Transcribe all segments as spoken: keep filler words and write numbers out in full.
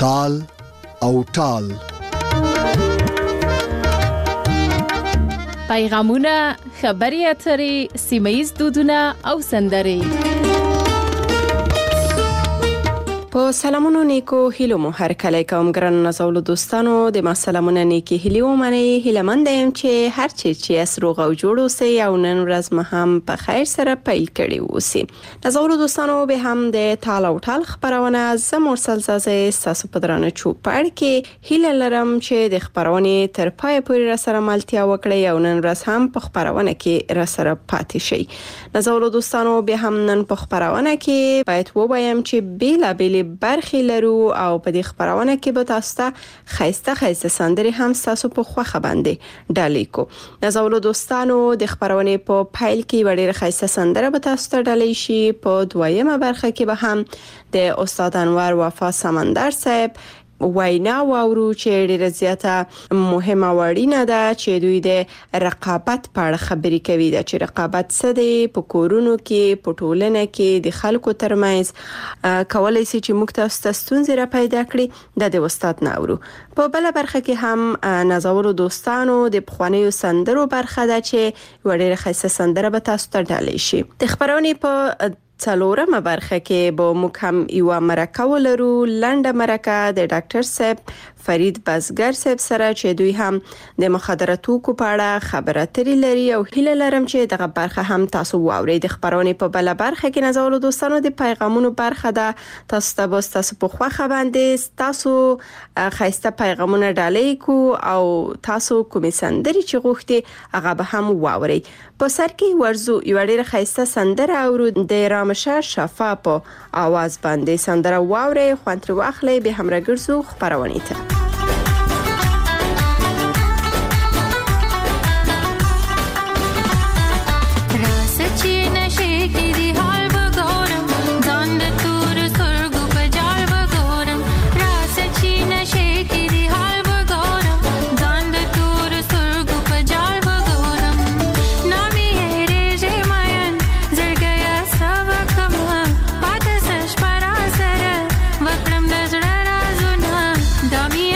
تال او ټال. پیغامونه، خبري اترې، سیمه‌ییز دودونه او سندرې. په سلامونو نیکو هیلو مو هر کله کوم ګران نازولو دوستانو د ما سلامونه نیکی هیلو منی هیلمند یم چې هر چی چې اسروغ او جوړ اوسئ او نن ورځ مه هم په خیر سره پیل کړي اوسئ. نازولو دوستانو به هم د تال او ټال خبرونه زم مرسل زازه تاسو په درانه چوپړ کې هیله لرم چې د خبرونه تر پای پورې را سره ملتیا وکړي او نن ورځ هم په خبرونه کې را سره پاتې شي. نازولو دوستانو به هم نن په خبرونه کې باید ووایم چې بیلا بیل برخی لرو او په دې خبرونه کې به تاسو ته خیسته خیسته سندرې هم تاسو په خوخه باندې ډالې کو. نازولو دوستانو د خبرونه په فایل کې وړي خیسته سندره به تاسو ته ډالې شي. په دویمه برخه کې به هم د استاد انور وفا سمندر صاحب وینا واورو چې ډیره زیاته مهمه وړینه ده چې دوی د رقابت په اړه خبرې کوي. دا چې رقابت څه دی په کورونو کې، په ټولنه کې د خلکو ترمنځ کولای شي چې موږ تاسو ته ستونزې را پیدا کړي. د استاد ناورو په بل برخه کې هم نازولو دوستانو د پخوانیو سندرو برخه ده چې وړي خاصه سندره به تاسو ته ډالې شي. د خبرونه په څلورمه برخه کې به موږ هم یو مرکه ولرو، لنډه مرکه د ډاکټر صاحب فرید بزګر صاحب سره چې دوی هم د مخدراتو کو په اړه خبره اترې لري او هیله لرم چې دغه برخه هم تاسو واورئ. د خبرونه په بل برخه کې نازولو دوستانو د پیغامونو برخه ده. تاسو ته به تاسو په خوخه باندې تاسو خاصه پیغامونه ډالې کو او تاسو کومې سندرې چې غوښتي هغه به هم واورئ. په سر کې ورزو یو ډېر خاصه سندره اورو د رامشه شفا په आवाज باندې سندره واورئ. خوانتر واخلئ به هم راګرځو خبرونه ته. Dummy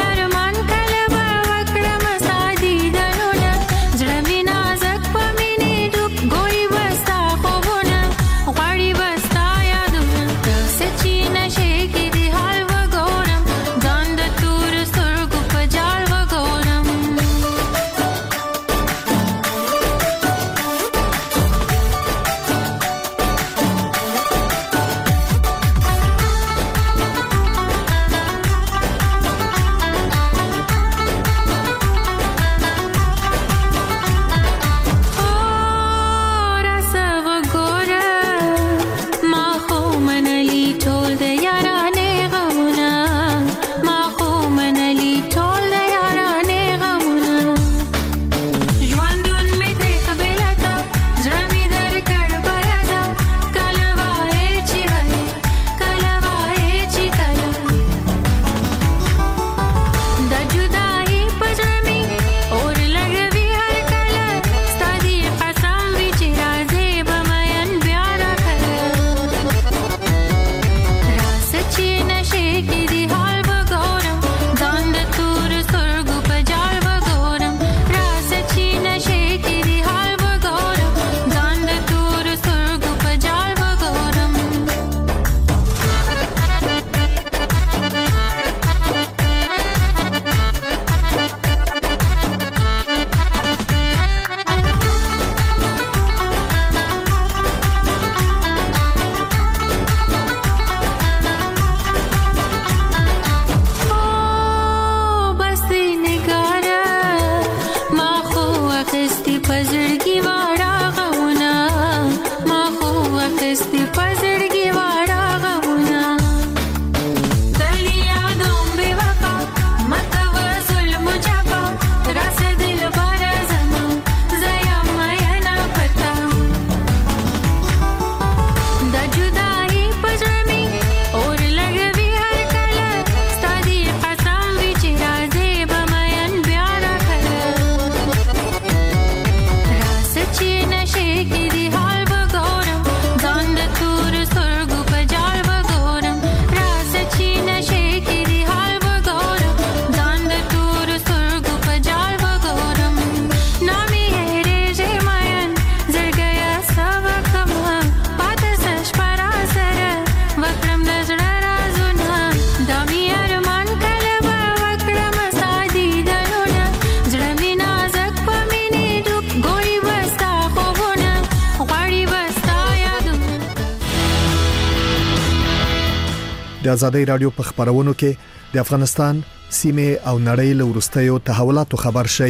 د ازادي رادیو په خبرونو کې د افغانستان سیمه او نړۍ له ورستیو تحولاتو خبر شي.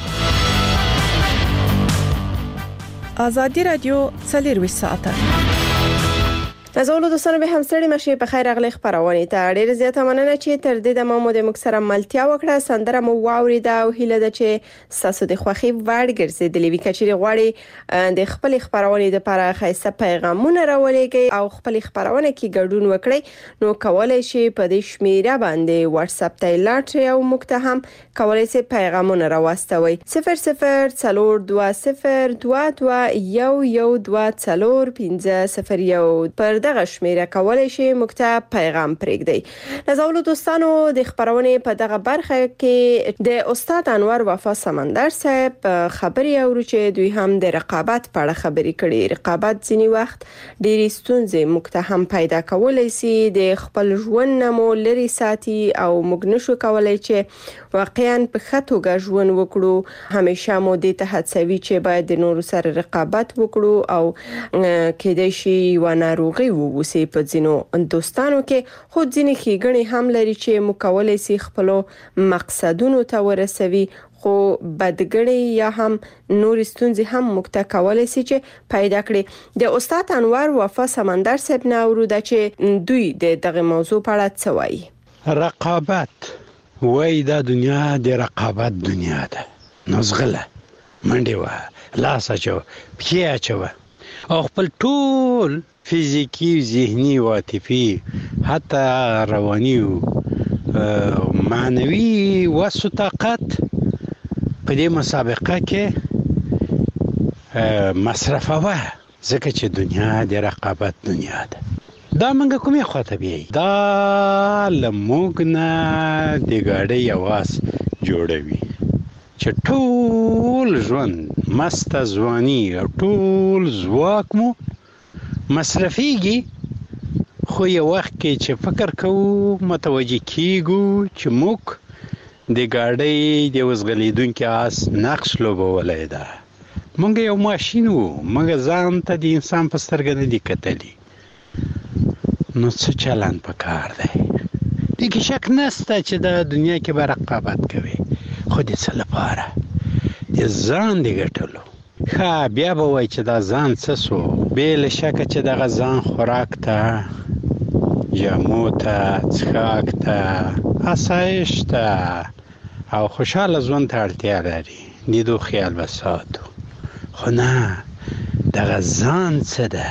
ازادي رادیو څلور ساعته نازولو دوستانو به هم ستړي مشي په خیر اغلی خبرونه ته ډیر زیاته مننه چې تر دې د مو د مکسره ملتیا وکړه. سندره مو واوریده او هیله ده چې ساسو د خوخي وړ ګرځیدلې وی کچري غواړي د خپل خبرونه لپاره خاصه پیغامونه راولېږي او خپل خبرونه کې ګډون وکړي نو کولای شي په دې شمیره باندې واتس اپ ته لاټ او مقتهم کولای شي پیغامونه راوستوي صفر صفر څلور دوه صفر دوه دوه یو یو دوه څلور پنځه صفر یو پر دغه شمیره کولای شي مکتب پیغام پرېږدي. نازولو دوستانو د خبرونه په دغه برخه کې د استاد انور وفا سمندر صاحب خبري اورو چې دوی هم د رقابت په اړه خبري کړي. رقابت ځینی وخت ډېری ستونزې مکتهم پیدا کولای شي د خپل ژوند نمو لري ساتي او موږ نشو کولای چې واقعا په خطوګه ژوند وکړو. همیشه مو د ته هڅوي چې باید د نورو سره رقابت وکړو او کېدای شي و ناروغي ووسی په ځینو دوستانو کې خو ځینې ښېګڼې هم لري چې مکولای سي خپل مقصدونو ته ورسوي خو بدګړې یا هم نور ستونزې هم مکتکولای سي چې پیدا کړي. د استاد انور وفا سمندر صاحب نورو د چې دوی د دغه موضوع په اړه څه وایي. رقابت وای دا دنیا د رقابت دنیا ده. نوزغله منډه وا لاس اچو پخې اچو او خپل ټول فیزیکی ذهنی و عاطفی حتی روانی و معنوي و طاقت په دې مسابقه کې مصرفوه ځکه چې دنیا د رقابت دنیا ده. دا منګه کومه خواته بي دا لموږ نه د ګاډي आवाज جوړوي چې ټول ژوند مست ځواني او ټول زواک مو مصرفيږي. خو یو وخت کې چې فکر کوو متوجه کیږو چې موږ د ګاډي د وزغلیدونکو آس نقش لوبولای دا موږ یو ماشين وو موږ ځان ته د انسان په سترګه نه دی کتلی نو څه چلان پکار دی. دې کې شک نشته چې د دنیا کې به رقابت کوي خو د څه لپاره د ځان دی ګټلو. ښه بیا به وای چې دا ځان څه سو بل شک چې د غزان خوراک ته جامو ته څښاک ته آسایش ته او خوشاله ژوند ته اړتیا لري. دې دوه خیال وساتو. خو نه د ځان څه ده.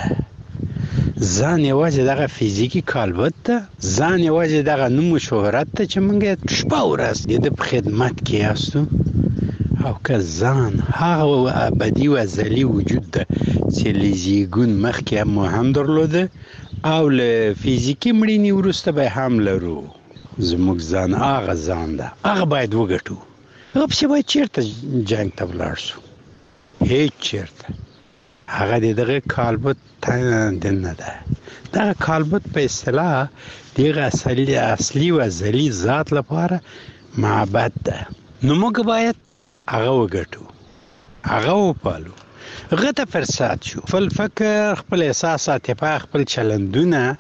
ځان یوازې دغه فزیکی کالبد ده. ځان یوازې دغه نوم شهرت ته چې موږ شپه ورځ د خدمت کې یاستو او که ځان هغه ابدي و ازلي وجود ده چې لزیګون مخکې هم هم درلوده او له فزیکی مړینې وروسته به هم لرو. زموږ ځان هغه ځان ده هغه باید وګټو. هغه په باید چیرته جنگ ته ولاړ شو هیڅ چیرته. هغه دغه کالبد نه ده. دغه کالبد په اصطلاح دغه اصلي اصلي و ازلي ذات لپاره معبد ده. نو موږ باید هغه وګټو هغه وپالو. هغه ته فرصت شو خپل فکر خپل احساسات په خپل چلندونه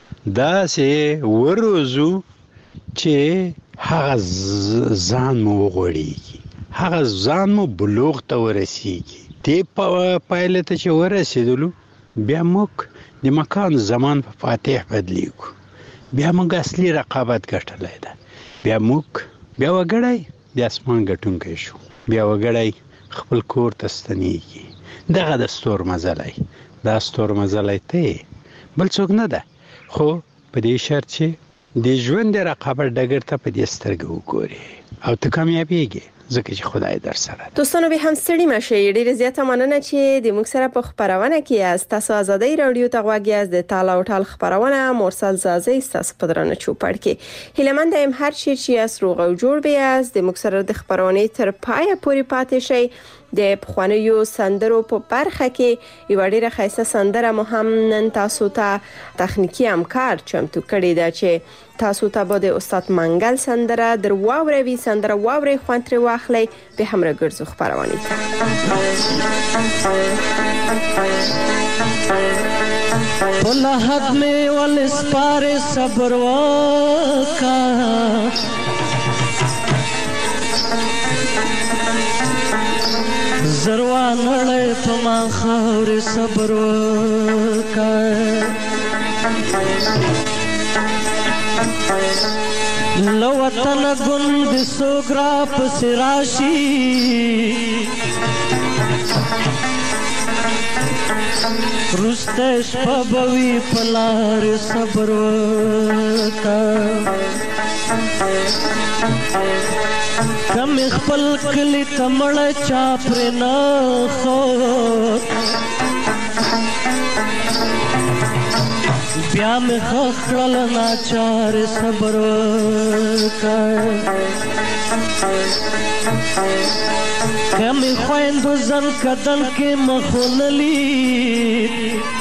داسې وروزو چې هغه ځان مو وغوړي هغه ځان مو بلوغ ته ورسیږي. دې په پایله ته چې ورسېدلو بیا موږ د مکان زمان په فاتح بدلیږو. بیا موږ اصلي رقابت ګټلای ده. بیا موږ بیا وګړی د اسمان ګټونکی شو. بیا وګړی خپل کور ته ستنېږي. دغه د ستور مزلای دا ستور مزلای ته بل څوک نه ده خو په دې شرط چې د ژوند د رقابت ډګر ته په دې سترګې وګوري او ته کامیابیږي ځکه چې خدای در سره. دوستانو به هم ستړي مشه. ډیره زیاته مننه چې د موږ سره په خبرونه کې از تاسو ازادي رادیو ته غواګي از د تالا او ټال خبرونه مرسل زازي تاسو په درنه چوپړ کې هیلمند هم هر شي چې اس روغ او جوړ به از د موږ سره د خبرونه تر پای پورې پاتې شي. د پخوانیو سندرو په برخه کې یو ډیره خاصه سندره مو هم نن تاسو ته تخنیکی همکار چمتو کړی دا چې تاسو ته به د استاد منګل سندره در واوري سندره واوري خوانتري واخلي به همرا ګرځو خبرونه ته. पलहद में वल स्पारे सब्र का زروا نړۍ په ما خاورې صبر وکړه له وطنه ګوند څوک راپسې راشي وروسته شپه به وي په لارې صبر وکړه کم خپل کلی تمړه چا پرې نه ښود بیا مې ښخ کړل ناچارې صبر وکړه که مې خویندو زن کدن کې مخ ونه لید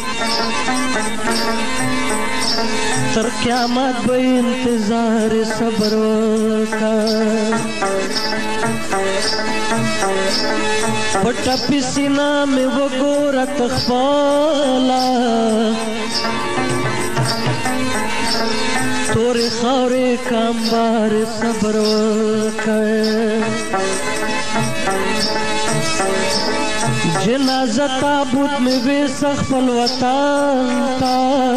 تر قیامت به انتظار صبر وکړه په ټپي سینه مې وګوره ته خپله تورې خاورې کامبار صبر وکړه جنازه تابوت مې ویسه خپل وطن ته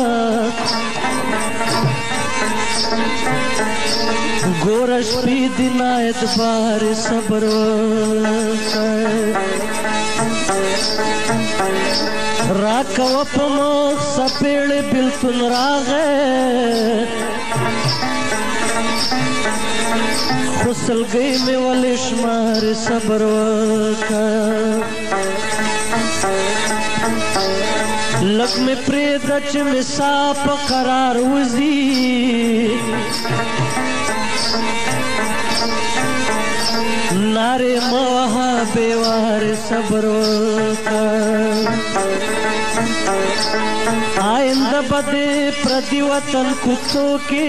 ګوره شپې دي نه اعتبار صبر وکړه راکوه په مخ سپېړې بېلتون راغی خو سلګۍ مې ولې شمارې صبر وکړه لږ مې پرېږده چې مې ساه په قرار وځي نارې مه وهه بېوارې صبر وکړه آینده به دې پردي وطن کوڅو کې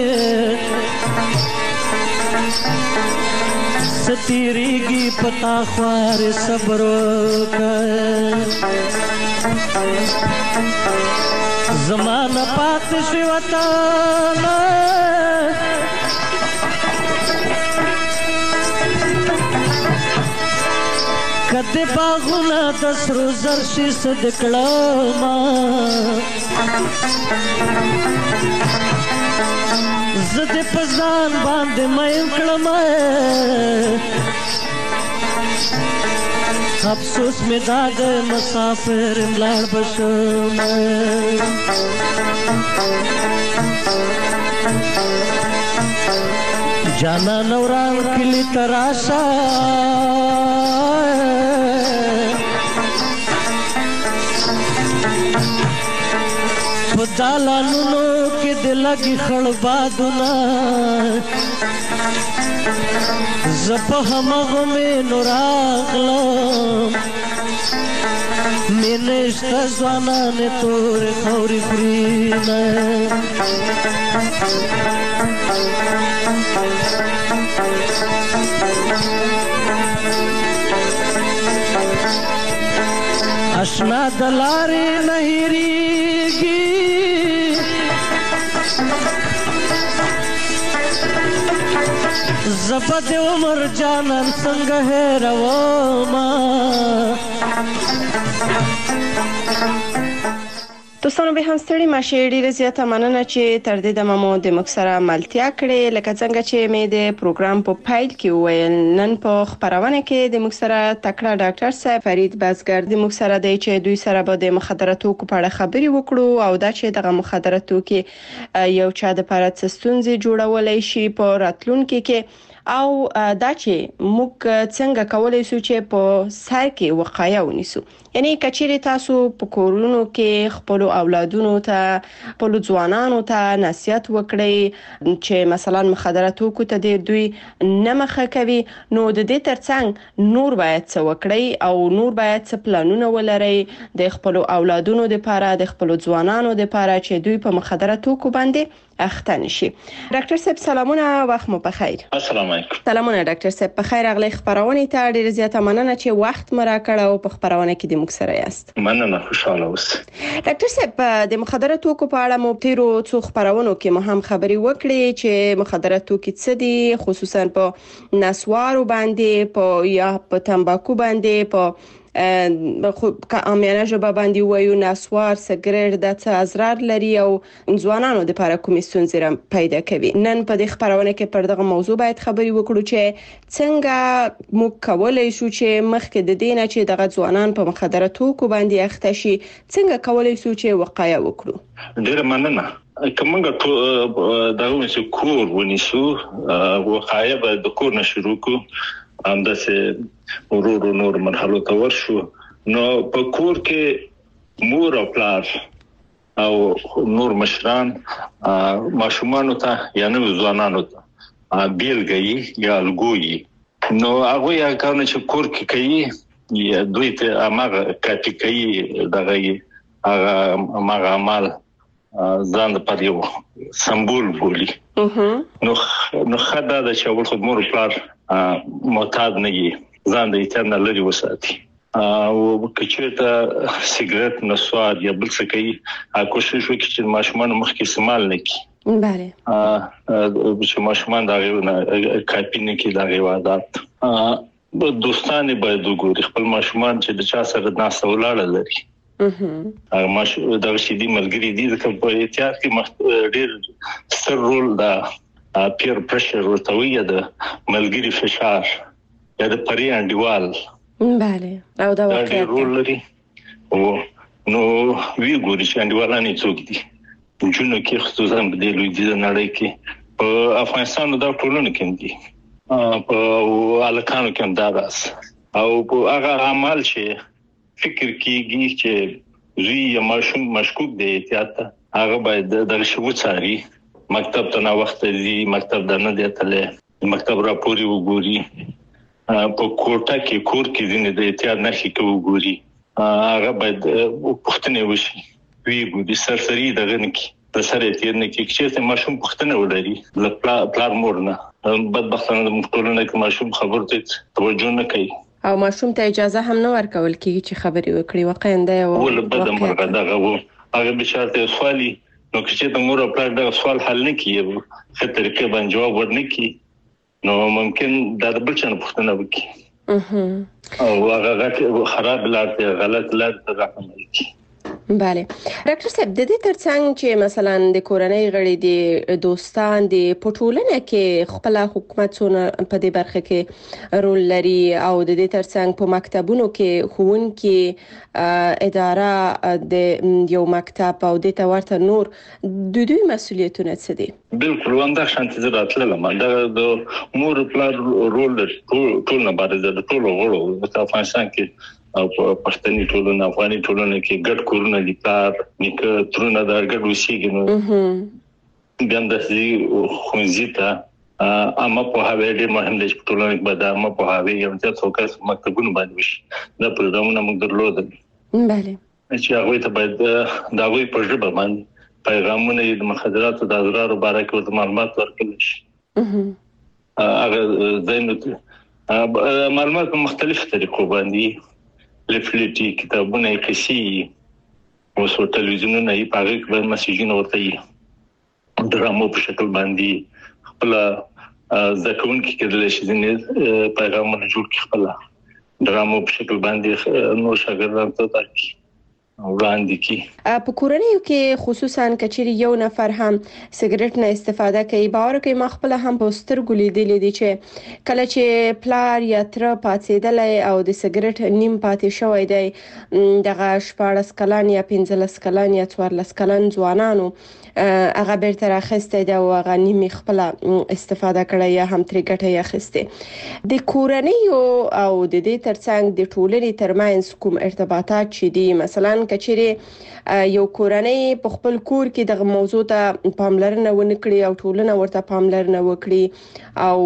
څه تېرېږي په تا خوارې صبر وکړه زما نه پاتې شوې وطنه کدی باغونه د سرو زر شي څه د کړمه زه دې په ځان باندې مین کړمه افسوس مې دا دی مسافر یم لاړ به شمه جانانه وران کلي ته راشه په دالانونو کې د لګي خړ بادونه زه په همغو مینو راغلم مینې شته ځوانانې تورې خاورې خورینه اشنا د لارې نه هېرېږي زه به د عمر جانان څنګه هېرومه دوستانو به هم ستړي ماشي ډیره زیاته مننه چې تر دې دمه مو د موږ سره ملتیا کړې لکه څنګه چې مې د پروګرام په پایل کې وویل نن په خبرونه کې د موږ سره تکړه ډاکټر صاحب فرید بازګر د موږ سره دی چې دوی سره به د مخدره توکو په اړه خبرې وکړو او دا چې دغه مخدره توکي یو چا د لپاره څه ستونزې جوړولای شي په راتلونکي کې او دا چې موږ څنګه کولای شو چې په سر کې وقایه ونیسو یعنی کچېرې تاسو په کورونو کې خپل اولادونو ته خپل ځوانانو ته نصیحت وکړئ چې مثلا مخدره توکو ته دوی نه مخه کوي نو د دې ترڅنګ نور باید څه وکړئ او نور باید څه پلانونه ولرئ د خپل اولادونو لپاره د خپل ځوانانو لپاره چې دوی په مخدره توکو باندې اخته نشي. ډاکټر صاحب سلامونه وخت مو بخیر. السلام علیکم. سلامونه ډاکټر صاحب په خیر اغلی خبرونه ته ډیره زیاته مننه چې وخت مرا کړو په خبرونه کې د موږ سره یاست. مننه، خوشاله اوسئ. ډاکټر صاحب، د مخدره توکو په اړه مو تیرو څو خبرونو کې مو هم خبري وکړې چې مخدره توکي څه دي، خصوصا په نسوارو باندې، په یا په تمباکو باندې، په خو کامیانه ژبه باندې وایو نسوار، سګریټ د څه اضرار لري او ځوانانو د لپاره کومې ستونزې پیدا کوي. نن په دې خبرونه کې پر دغه موضوع باید خبري وکړو چې څنګه موږ کولای شو چې مخکې د دینه چې دغه ځوانان په مخدره توکو باندې اخته شي، څنګه کولای شو چې وقایه وکړو. ډیر مننه. کومه ټول دغه چې کور ونیسو، وقایه به د کور نشرو کو همداسې ورور نور مرحلو ته ورشو. نو په کور کې مور او پلار او نور مشران ماشومانو ته یا نو ځوانانو ته بیلګي یا الګوي، نو هغه یا کارونه چې کور کې کوي یا دوی ته امغه کاپی کوي دغه هغه امغه عمل ځان په یو سمبول بولی. نو نو خدای د چاول خود مور پلار معتاد نه وي، ځان د ایترنل لري وساتي. او کچېته سیګریټ نسواد یا بل څه کوي، کوشش وکړي چې ماشومان مخکې استعمال نه کړي. بله. ا چې ماشومان دا غوونه کاپی نه کړي دا غوادات. ا دوستانه باید وګوري خپل ماشومان چې د چا سره ناسه ولاړه لري. هغه ماش دا شدي ملګری دي چې په احتیاط کې ډېر ستر رول دا پیر پرشر ورته وي، د ملګری فشار یا د پری انډیوال. بله. او دا واقعیت رول لري. او نو وی ګوري چې انډیوالانه څوک دي. جنو کې خصوصا په دې لوی دي نړۍ کې په افغانستان دا ټولنه کې دي، په الکانو کې دا راس او په هغه عمل چې فکر کیږي چې زوی یا ماشوم مشکوک دی احتیاط هغه باید د شوو چاري مکتب ته نه وخت دی، مکتب د نه دی تله مکتب راپوري وګوري، په کوټه کې کور کې ځینې د احتیاط نشي کوي، هغه باید پښتنه وشي وی ګوري سرسری دغه نه کی د سره تیر نه کی چې ماشوم پښتنه ولري د پلار مور نه. بدبختانه د مختلفو کې ماشوم خبر ته توجه نه کوي او ماشوم ته اجازه هم نه ورکول کیږي چې خبري وکړي. واقعا دا یو ول بدم مرغه دغه وو هغه بشارت سوالي نو چې د مور په اړه سوال حل نه کیږي، خطر کې باندې جواب ورنه کی، نو ممکن دا د بل چا پوښتنه وکړي او هغه خراب لارته غلط لارته راځي. بله. ډاکټر صاحب، د دې ترڅنګ چې مثلا د کورنۍ غړي دي، دوستان دي، په ټولنه کې خپل حکومتونه په دې برخه کې رول لري او د دې ترڅنګ په مکتبونو کې ښوونکي اداره د یو مکتب او د تورته نور د دوی مسولیتونه څه دي؟ بالکل ونده شانتي زراتله ما د مور پلار رول ټول نه بارزه د ټول غړو په افغانستان کې او په پښتني ټولنه افغاني ټولنه کې ګډ کورونه دي، پلار نیکه ترونه دا ګډ وسیږي. نو ګاندسي خونځیتا اما په هغه ډېر مهم دي چې ټولنه کې به اما په هغه یو څه څوکس مکتبونه باندې وشي دا پروګرامونه موږ درلودل. بله. چې هغه ته باید دا وی په ژبه باندې پیغامونه د مخدراتو د اضرار باره کې ورته معلومات ورکړل شي. هغه زینت معلومات په مختلفو طریقو باندې لیفلیټي کتابونه کسي او سو ټلویزیونونه یې پاره کې مسیجونه ورته یې ډرامو په شکل باندې خپل ځکهون کې کېدل شي ځینې پیغامونه جوړ کړي، خپل ډرامو په شکل باندې نو شاګردانو ته ترکي وړاندې کی. په کورنیو کې خصوصا کچېری یو نفر هم سیګریټ نه استفاده کوي، باور کوي ما خپل هم په سترګو لیدلې دي چې کله چې پلار یا تر پاتېدل او د سیګریټ نیم پاتې شوی دی، دغه شپاړس کلن یا پنځلس کلن یا څوارلس کلن ځوانانو هغه بیرته راخسته دا او هغه نیم خپل استفاده کړی یا هم ترې ګټه اخیسته. د کورنیو او د دې ترڅنګ د ټولنې ترمنځ کوم ارتباطات چې دي، مثلا افغانستان کچېره یو کورنۍ په خپل کور کې د موضوع ته پاملرنه ونکړي او ټولنه ورته پاملرنه وکړي او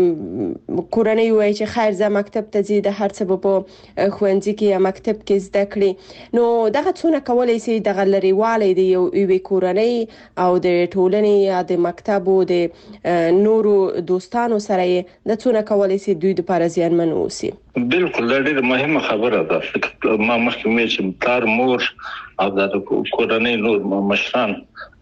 کورنۍ وایي چې خیر زه مکتب ته ځي د هر څه په خوندې کې یا مکتب کې زده کړي نو دغه څونه کولای شي د غلریوالۍ د یو وی کورنۍ او د ټولنې یا د مکتب او د نورو دوستانو سره د څونه کولای شي دوی لپاره زیانمن اوسي. بالکل دا ډېره مهمه خبره ده. ما مخکې مې چې پلار مور او د کورنۍ نور مشران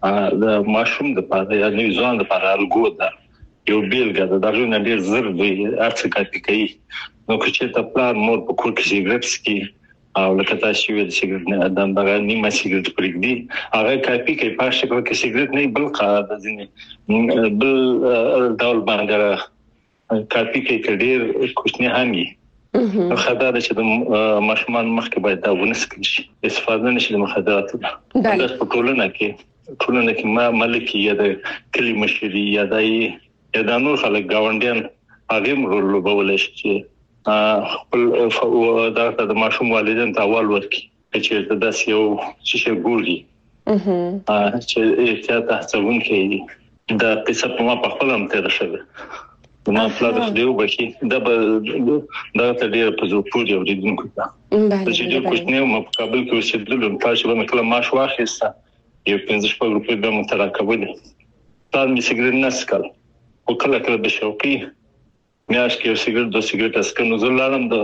د ماشوم د پاره یا نوی ځوان د پاره الګو ده یو بیلګه ده. دا ژوند ډېر زر دی هڅه کوي کوي نو چې ته پلار مور په کور کې سیګریټ سکي او لکه تاسو ویل سیګریټ نه ادم دغه نیمه سیګریټ پرېږدي هغه کاپي کوي په شکل کې سیګریټ نه بل قاعده ځینې بل ډول باندې کاپي کوي کډیر کوچنی هاني خدای چې د ماشومان مخکې باید دا ونسکل شي استفاده نشي د مخدراتو د ټولنه کې ټولنه کې ما ملکی یا د کلی مشري یا د یا د نور خلک گاونډیان هغه رول لوبول شي خپل د ماشوم والدین ته اول ورکړي چې د داس یو شي ګوري اها چې احتیاط تاسون کې د قصه په ما په خپل هم تیر شوی ما پلا د دیو بکی دا دا ته ډیر په زو پوري اوریدونکو ته چې د کوښنیو مقابل کې وسیدل نو تاسو به مکله ماش واخیسته یو پنځه شپږ روپۍ به متراکبل تاسو می سیګریټ نسکل او کله کله به شوقي میاش کې سیګریټ د سیګریټ اسکنو زلالم د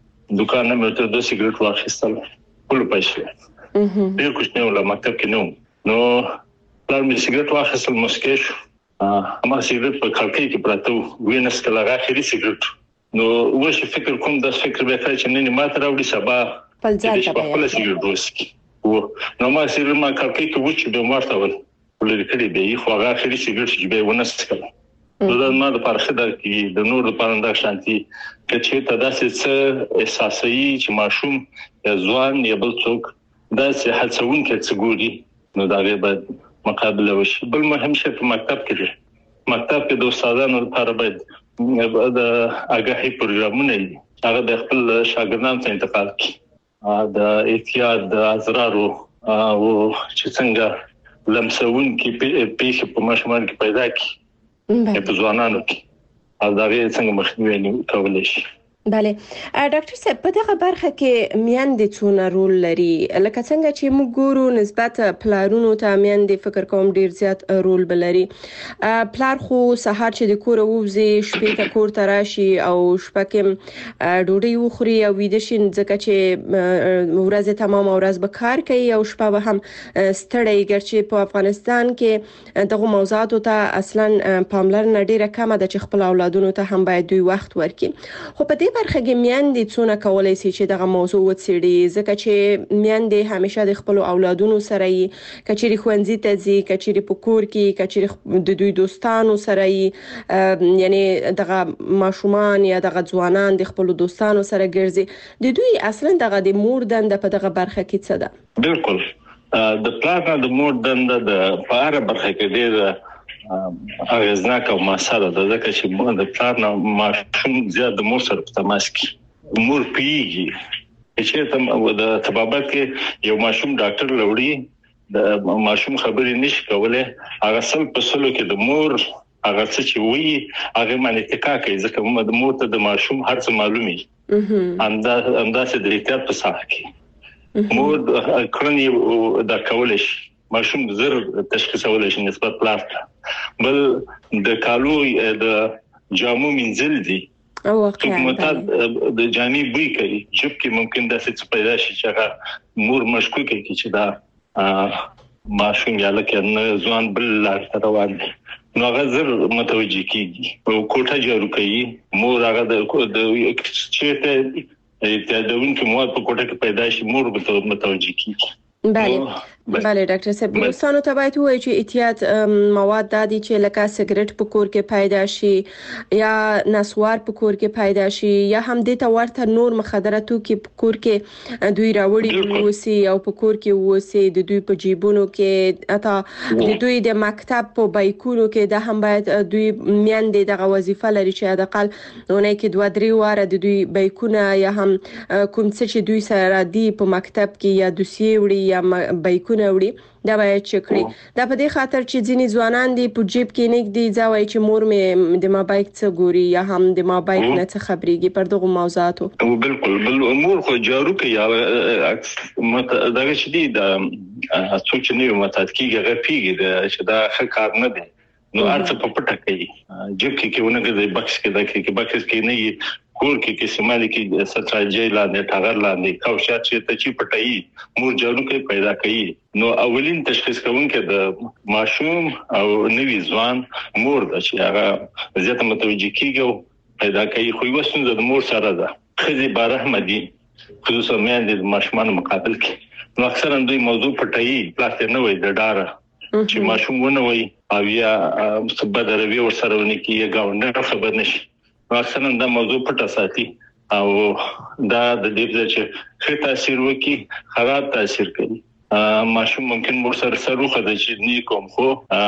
دکان نه مته د سیګریټ واخیستل ټول پیسې ډیر کوښنیو لا مکتب کې نو نو پلان می سیګریټ واخیستل مسکیش اما سیګریټ په کلکې کې پراته وینس کله راخري سیګریټ نو وښه فکر کوم د فکر به کوي چې نه ماته راوړي سبا په ځان ته په خپل سیګریټ وسکي او نو ما سیګریټ ما کلکې کې وچ به مارته ول ولې کړي به خو هغه اخري سیګریټ چې به ونس کړه نو دا ما د پرخه د کې د نور لپاره د شانتي چې ته داسې څه احساسي چې ماشوم یا ځوان یا بل څوک داسې هڅون کې څه ګوري نو دا به مقابله وشي. بل مهم شی په مکتب کې دی مکتب کې د استادانو لپاره باید د اګاهي پروګرامونه وي هغه د خپل شاګردانو ته انتقال کړي د احتیاط د ازرارو او چې څنګه لمسون کې پیښه په ماشومان کې پیدا کړي په ځوانانو کې او دا غي څنګه مخنیوي کولای شي. بله ډاکټر صاحب په دغه برخه کې میاندې څونه رول لري لکه څنګه چې موږ ګورو نسبت پلارونو ته میاندې فکر کوم ډیر زیات رول بلري پلار خو سهار چې د کور ووزي شپې ته کور ته راشي او شپه کې ډوډۍ وخوري او ویده شي ځکه چې ورځ تمام ورځ به کار کوي او شپه به هم ستړی ګرځي. په افغانستان کې دغه موضوعاتو ته اصلا پاملرنه ډیره کمه ده چې خپل اولادونو ته هم باید دوی وخت ورکړي. خو په برخه کې میاندې څونه کولای شي چې دغه موضوع وڅېړي ځکه چې میاندې همیشه د خپل اولادونو سره یې کچېری خوندې ته ځي کچېری په کور کې کچېری د دوی دوستانو سره یې یعنی دغه ماشومان یا دغه ځوانان د خپل دوستانو سره ګرځي د دوی اصلا دغه د مور دنده په دغه برخه کې څه ده؟ بالکل د پلان د مور دنده د پاره برخه کې ډېر اغیزناک او مؤثر ده ځکه چې د پلان ماشوم زیات د مور سره په تماس کې مور پیږي چې ته د طبابت کې یو ماشوم ډاکټر لوري د ماشوم خبرې نشي کولای هغه سل په سلو کې د مور هغه څه چې وی هغه باندې تکا کوي ځکه د مور ته د ماشوم هر څه معلومي انده انداسه د احتیاط په ساحه کې مور کړنی د کولش ماشوم زر تشخیصول شي نسبت پلان بل د کالو د جامو منزل دي او واقعا د جامي بوی کوي چې کې ممکن د څه پیدا شي چې مور مشکوک کوي چې دا ماشوم یا لکه نه ځوان بل لار روان دي نو هغه زر متوجي کیږي او کوټه جوړ کوي مور هغه د چې ته د دون کې مو په کوټه کې پیدا شي مور به متوجي کیږي. بله بله ډاکټر صاحب دوستانو ته باید وایي چې احتیاط مواد دادي چې لکه سیګریټ په کور کې پیدا شي یا نسوار په کور کې پیدا شي یا هم د ته ورته نور مخدره توکي په کور کې دوی راوړي وسی او په کور کې وسی د دوی په جیبونو کې اته د دوی د مکتب په بایکونو کې د هم باید دوی میاندې دغه وظیفه لري چې د قل ونه کې دوه درې واره د دوی بایکونه یا هم کوم څه چې دوی سره دی په مکتب کې یا دوسیه وړي یا بایکونه وړي دا باید چکري دا په دې خاطر چې ځینی ځوانان دی په جیب کې نه دی ځوای چې مور مې د ما بایک څخه ګوري یا هم د ما بایک نه څه خبريږي پر دغه موضوعاتو بالکل بل امور خو جارو کې یا مت دغه شدي د څوک چې نه متات کیږي غفيږي د شدا ښه کار نه دی نو ارڅ په پټه کوي جیب کې کې ونه د بکس کې د کې بکس کې نه کور کې کې سمالي کې سترالجی لاندې ټاغر لاندې کوشات چې ته چی پټایي مور جارو کې پیدا کوي نو اولین تشخیص کوونکې د ماشوم او نوی ځوان مور د چې هغه زیاته متوجي کیږي پیدا کوي خو وسنه د مور سره ده خزي بارحمدي خصوصا مې د ماشومان مقابل کې نو اکثرا دوی موضوع پټایي پلاستر نه وي د ډار چې ماشوم ونه وي او یا سبب دروي ور سره ونی کې گاونډ خبر نشي اکثرا دا موضوع پټه ساتي او دا د دې چې ښه تاثیر وکي خراب تاثیر کوي ماشوم ممکن مور سره سره خدای چې نه کوم خو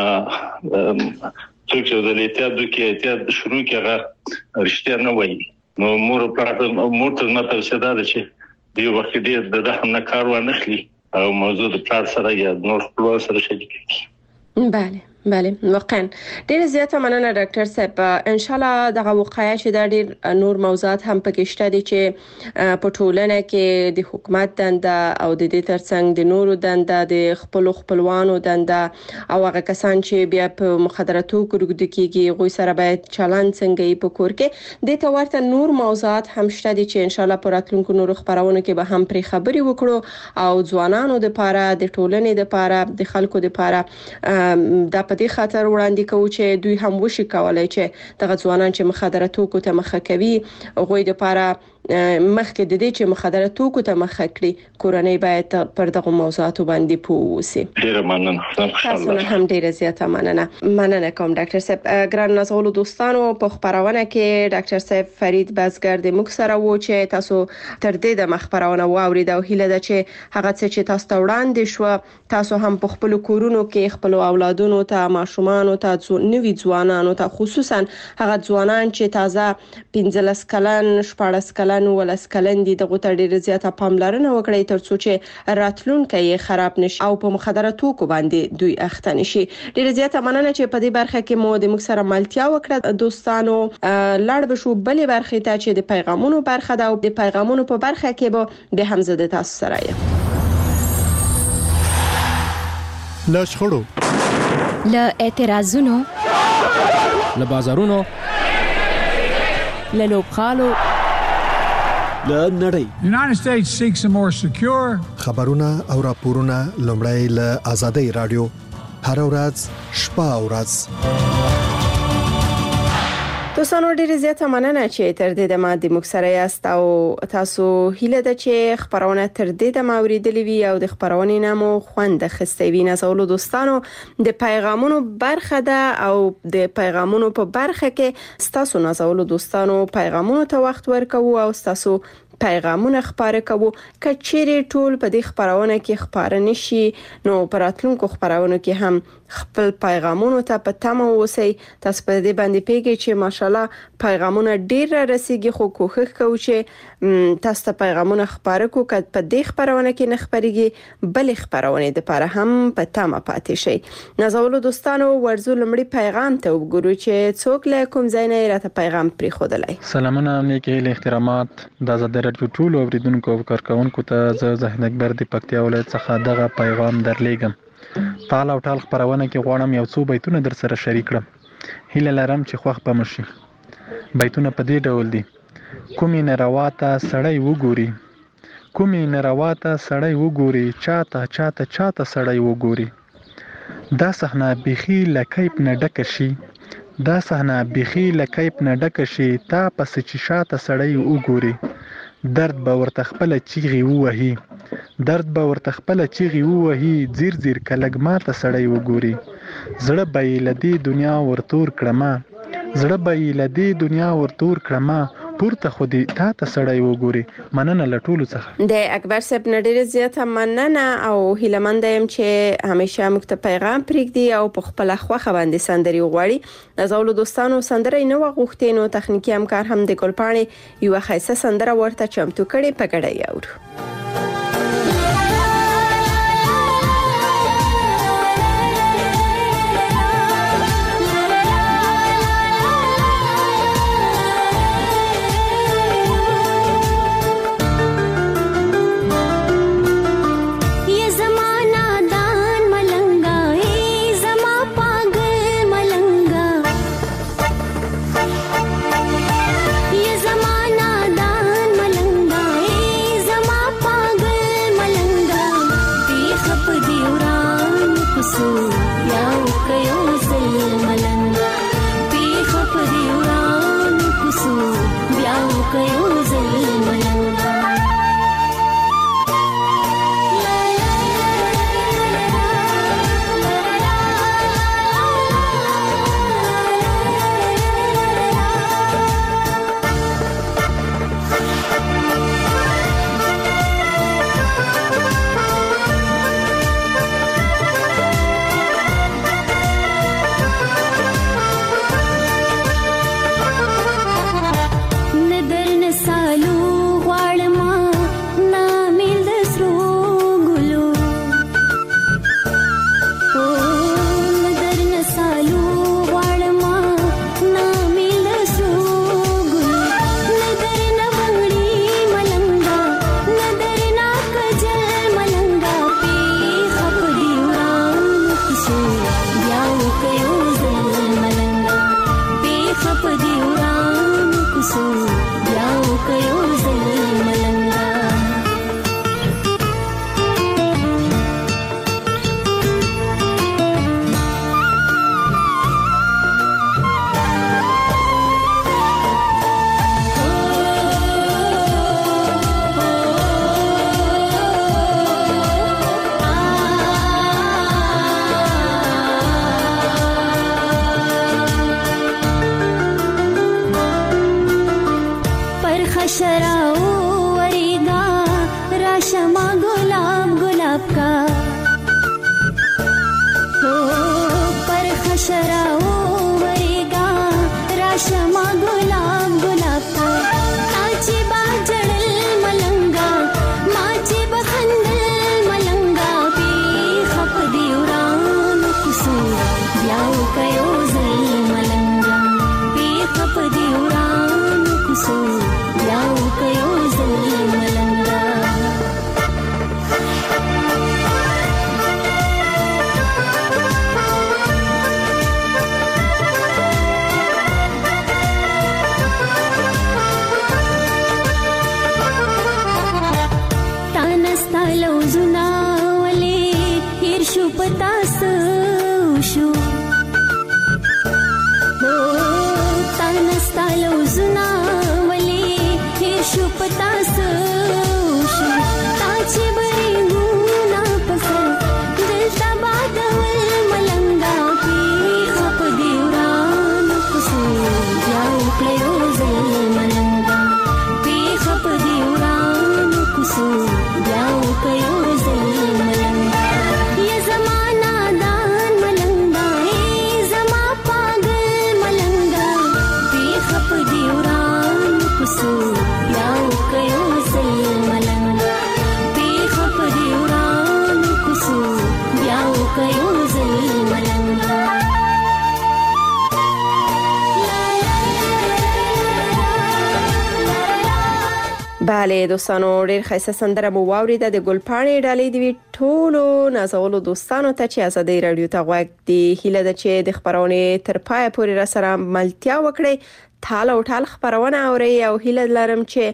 څوک چې د احتیاط دوی احتیاط شروع کړه رښتیا نه وایي نو مور په مور ته نه توسه ده چې دی وخت دې د رحم نه کار ونخلي او موضوع د پلار سره یا نور خپل سره شریک کړي بله بله واقعا ډیر زیاته مننه ډاکټر صاحب ان شاء الله دغه وقایع چې د ډیر نور موضوعات هم پکې شته دي چې په ټولنه کې د حکومت دنده او د دې ترڅنګ د نورو دنده د خپل خپلوانو دنده او هغه کسان چې بیا په مخدراتو ګرګد کېږي غوي سره باید چلند څنګه په کور کې د تو ورته نور موضوعات هم شته دي چې ان شاء الله پر راتلونکو نور خبرونه کې به هم پرې خبري وکړو او ځوانانو د پاره د ټولنې د پاره د خلکو د پاره د په دې خاطر وړاندې کوي چې دوی هم وشي کولای چې دغه ځوانان چې مخدراتو کو ته مخه کوي غوي د پاره مخکې د دې چې مخدراتو کو ته مخه کړي کورنۍ باید پر دغه موضوعاتو باندې پوسي ډیر مننه تاسو هم ډیر زیاته مننه مننه کوم ډاکټر صاحب ګران نازولو دوستانو په خبرونه کې ډاکټر صاحب فرید بازګر د موږ سره و چې تاسو تر دې د مخبرونه واورید او هیله ده چې هغه څه چې تاسو ته وړاندې شو تاسو هم په خپل کورونو کې خپل اولادونو ته ماشومان ته نوي ځوانانو ته خصوصا هغه ځوانان چې تازه پنځلس کلن شپږ کلن ولس کلن دي دغه ته ډیره زیاته پاملرنه وکړي ترڅو چې راتلونکي یې خراب نشي او په مخدراتو کو باندې دوی اخته نشي ډیره زیاته مننه چې په دې برخه کې مو د مکسره ملتیا وکړه دوستانو لړ بشو بلې برخه ته چې د پیغامونو برخه ده او د پیغامونو په برخه کې به د حمزه تاسو سره یم لا شخړو لا اعتراضونو لا بازارونو لا لوبخالو لا نړۍ The United States seeks a more secure خبرونه او راپورونه لومړی له آزادۍ رادیو هر ورځ شپه او ورځ دوستانو ډیره زیاته مننه چې تر دې د ما د مکسره یاست او تاسو هیله ده چې خبرونه تر دې د ما اوریدلې وي او د خبرونې نامو خوند خسته وي نازولو دوستانو د پیغامونو برخه ده او د پیغامونو په برخه کې تاسو نازولو دوستانو پیغامونو ته وخت ورکوي او تاسو پیغامونه خبره کوو کچېری ټول په دې خبرونه کې خبره نشي نو پراتلونکو خبرونه کې هم خپل پیغامونه ته په تمه اوسئ تاسو په دې باندې پیګی چې ماشالله پیغامونه ډیر را رسیږي خو کوښښ کوو چې تاسو ته پیغامونه خبره کوو که په دې خبرونه کې نه خبريږي بل خبرونه د لپاره هم په تمه پاتې شي نازولو دوستانو ورزو لمړي پیغام ته وګورو چې څوک له کوم ځای نه راته پیغام پری خودلای سلامونه نیکی له احترامات د زده رادیو ټول اوریدونکو او کارکونکو ته زه زاهد اکبر د پکتیا ولایت څخه دغه پیغام درلېږم ټال او ټال خبرونه کې غواړم یو څو بیتونه در سره شریک کړم هیله لرم چې خوښ به مشي بیتونه په دې ډول دي کومې نارواته سړی وګوري کومې نارواته سړی وګوري چاته چاته چاته سړی وګوري دا صحنه بيخي لکیپ نه ډک شي دا صحنه بيخي لکیپ نه ډک شي تا پس چې شاته سړی وګوري درد به ورته خپل چیغي ووهي درد به ورته خپل چیغي ووهي زیر زیر کلګ ما ته سړی وګوري زړه به یې له دې دنیا ورتور کړما زړه به یې له دې دنیا ورتور کړما پورته خو دې تا ته سړی وګوري مننه له ټولو څخه د اکبر صاحب نه ډېره زیاته مننه او هیله مند یم چې همیشه موږ ته پیغام پرېږدي او په خپله خوښه باندې سندرې وغواړي نازولو دوستانو سندره یې نه وه غوښتې نو تخنیکي همکار هم د ګلپاڼې یوه ښایسته سندره ورته چمتو کړې په ګډه یې اورو بله دوستانو ډېر ښایسته سندره مو واورېده د ګلپاڼې ډالۍ د وی ټولو نازولو دوستانو ته چې ازادۍ رادیو ته غوږ دی هیله ده چې د خبرونې تر پای پورې را سره ملتیا وکړي تاله او ټال خبرونه اوري او هیله لرم چې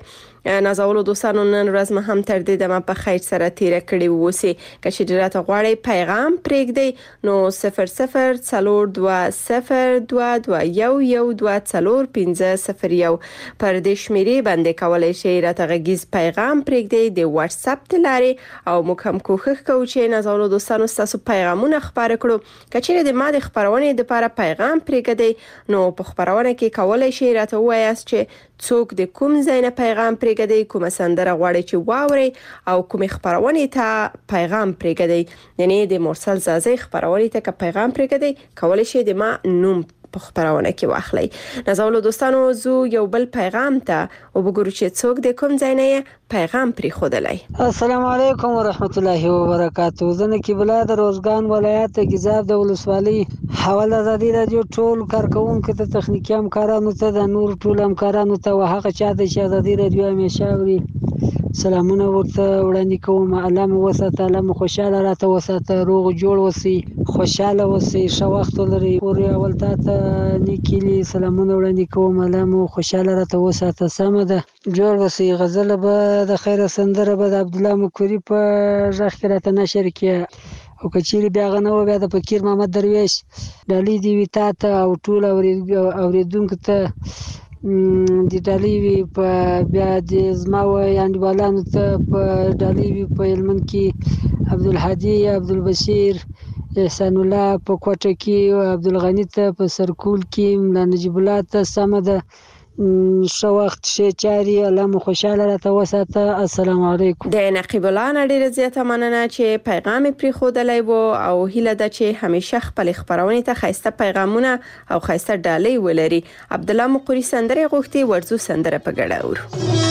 نازولو دوستانو نن ورځ مې هم تر دې دمه په خیر سره تیر کړی ووسی که چې راته غواړئ پیغام پرېږدئ نو صفر صفر څلور دوه صفر دوه دوه یو یو دوه څلور پنځه صفر یو پر دې شمیرې باندې کولای شئ راته غږیز پیغام پرېږدئ د واتس اپ د لارې او موږ هم کوښښ کوو چې نازولو دوستانو ستاسو پیغامونه خپاره کړو که چیرې د ما د خپرونې لپاره پیغام پرېږدئ نو په خپرونه کې کولای شئ راته ووایاست چې څوک د کوم ځای نه پیغام پرېږدئ کومه سندره غواړئ چې واورئ او کومې خپرونې ته پیغام پرېږدئ یعنی د مرسل زازی خپرونې ته که پیغام پرېږدئ کولای شئ د ما نوم په خبرونه کې واخلئ نازولو دوستانو زو یو بل پیغام ته او وګورو چې څوک د کوم ځای نه پیغام پرې خودلای. السلام علیکم ورحمت الله وبرکاتہ. زه نقیب الله د روزګان ولایت ګیزاب د ولسوالۍ حواله ازادي رادیو ټول کارکونکو ته تخنیکی همکارانو ته د نور ټول همکارانو ته او هغه چا د ازادي رادیو همیشه اوري سلامونه ورته وړاندې کوم. الله مو وساته، الله مو خوشاله راته وساته، روغ جوړ وسی، خوشاله وسی، ښه وخت ولري. پورې اول ته نیکیلی سلامونه وړاندې کوم. الله مو خوشاله راته وساته. سمه ده جوړ وسی. غزل به د خیر سندره به د عبد الله مکوري په ژغ کې راته نشر کړي او کچيري بیا غنو بیا د فقیر محمد درویش ډالۍ دی وی تا ته او ټول اوریدونکو ته د ډالۍ وی په بیا د زما و انډیوالانو ته په ډالۍ وی په هلمند کې عبدالهادي عبدالبشیر احسان الله په کوټه کې عبدالغنی ته په سرکول کې ملا نجیب الله ته سمه ده ښه وخت ښې چارې الله مو خوشاله راته وساته. السلام علیکم. د نقیب الله نه ډیره زیاته مننه چې پیغام یې پرېښودلی و او هیله ده چې همیشه خپلې خپرونې ته ښایسته پیغامونه او ښایسته ډالۍ ولري. عبدالله مقوري سندرې غوښتي، ورځو سندره په ګډه اورو.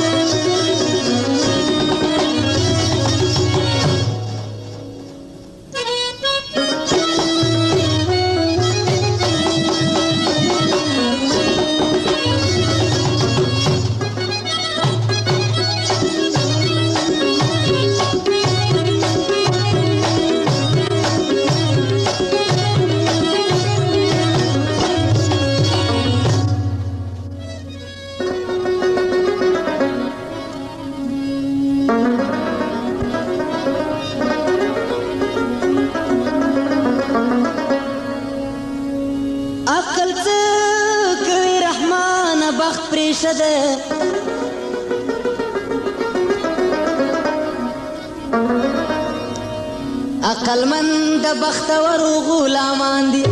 عقلمند د بختور غلامان دي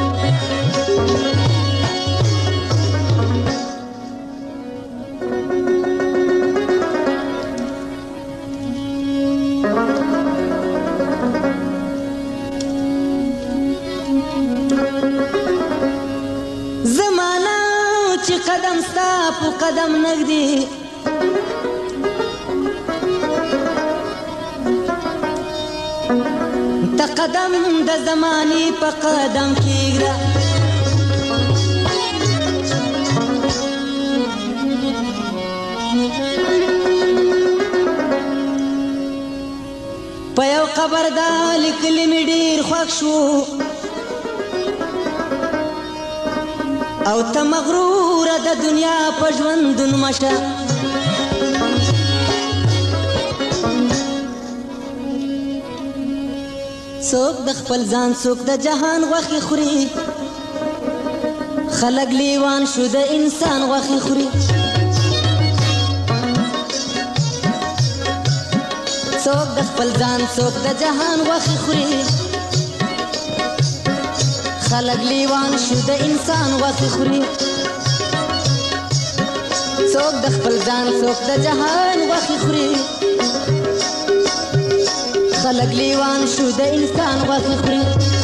زمانہ چې قدم ستا په قدم نږدې تا قدم د زمانی په قدم کېږده په یو قبر دا لیکلي مې ډېر خوښ شو او ته مغروره د دنیا په ژوندون مشه څوک د خپل ځان څوک د جهان غوښې خوري خلک لیوان شو د انسان غوښې خوري څوک د خپل ځان څوک د جهان غوښې خوري خلک لیوان شو د انسان غوښې خوري څوک د خپل ځان څوک د جهان غوښې خوري خلق لیوان شو د انسان غوښې خوري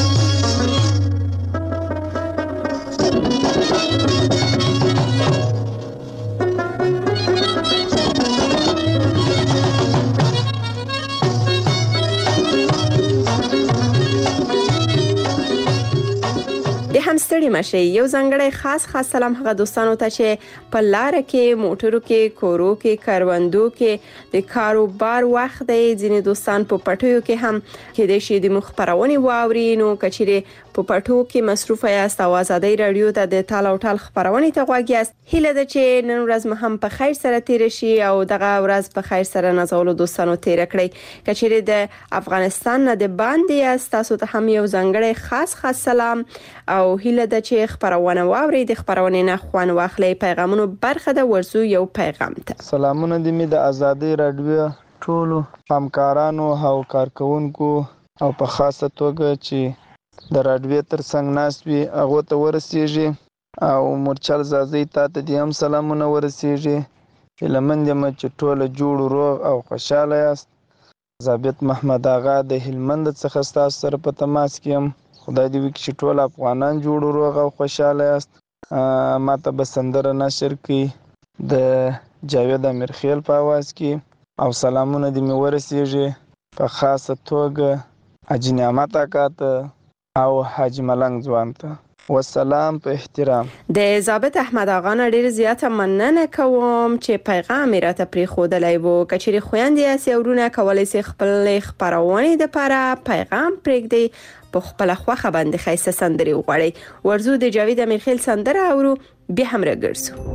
هم ستړي مشي. یو ځانګړی خاص خاص سلام هغه دوستانو ته چې په لار کې موټرو کې کورو کې کاروندو کې د کاروبار وخت دی. ځینې دوستان په پټیو کې هم کې د شي د مخبرونې واوري نو کچېره په پټو کې مصروف یاست او ازادي رادیو ته د تال او ټال خبرونه ته غوږ یاست. هیله ده چې نن ورځ مو هم په خیر سره تیر شي او دغه ورځ په خیر سره نازولو دوستانو تیر کړئ. کچېره د افغانستان نه د باندې تاسو ته هم یو ځانګړی خاص خاص سلام او هیله ده چې خبرونه واوري د خبرونه نه خوان واخلي. پیغامونو برخه د ورزو یو پیغام ته سلامونه د می د ازادي رادیو ټولو همکارانو او کارکونکو او په خاصه توګه چې د رادیو تر څنګ ناس وي هغه ته ورسیږي او مرچل زازي ته د هم سلامونه ورسیږي چې لمن دې مچ ټوله جوړ روغ او خوشاله یاست. ضابط محمد آغا د هلمند څخه تاسو سره په تماس کې يم. خدای دې وکړي چې ټول افغانان جوړ روغ او خوشاله یاست. ما ته بسندره نشر کې د جاوید امیرخیل په आवाज کې او سلامونه دې مې ورسیږي په خاصه توګه حاجی نعمت آقا ته او حاجی ملنګ ځوان ته والسلام په احترام. د ضابط احمد آقا نه ډیر زیاته مننه کوم چې پیغام راته پری خودلای وو. کچېری خويندې اسیورونه کولای سي خپل خبرونه د لپاره پیغام پرېږدي په خپل خوخه باندې خیسه سندري وغوړي. ورزو د جاوید امیرخیل سندره اورو بیا هم راګرځو.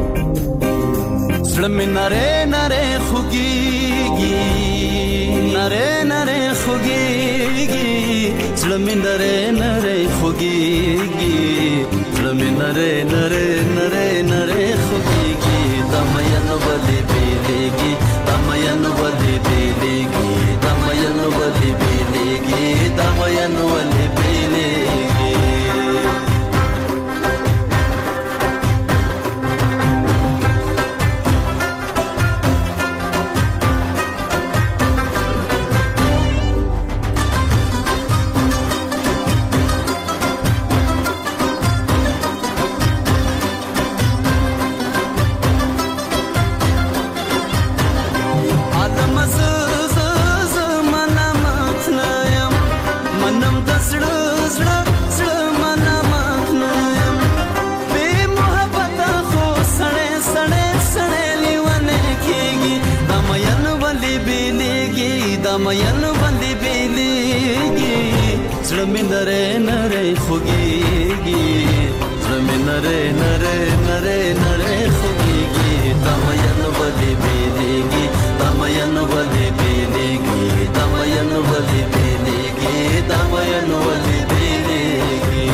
زړه مې نره نره خوږيږي نره نره خوږيږي زړه مې نره نره خوږيږي زړه مې نره نره نره نره خوږيږي د مینو بلې بیلېږي د مینو بلې بیلېږي د مینو بلې بیلېږي د مینو بلې بیلېږي. مین باندې بیلېږي زړه مې نری نری خوږېږي زړه مې نری نری نری نری خوږېږي دا مین باندې بیلېږي دا مین باندې بیلېږي دا مین باندې بیلېږي دا مین باندې بیلېږي.